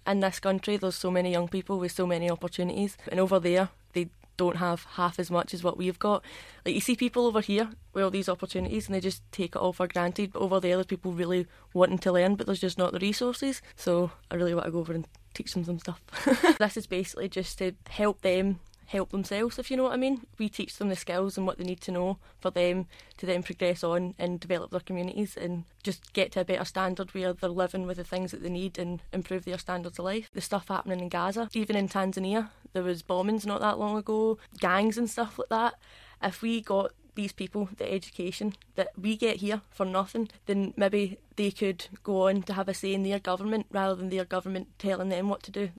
in this country there's so many young people with so many opportunities, and over there they don't have half as much as what we've got. Like, you see people over here with all these opportunities and they just take it all for granted, but over there there's people really wanting to learn, but there's just not the resources. So I really want to go over and teach them some stuff. This is basically just to help them help themselves, if you know what I mean. We teach them the skills and what they need to know for them to then progress on and develop their communities and just get to a better standard where they're living with the things that they need and improve their standards of life. The stuff happening in Gaza, even in Tanzania, there was bombings not that long ago, gangs and stuff like that. If we got these people the education that we get here for nothing, then maybe they could go on to have a say in their government rather than their government telling them what to do.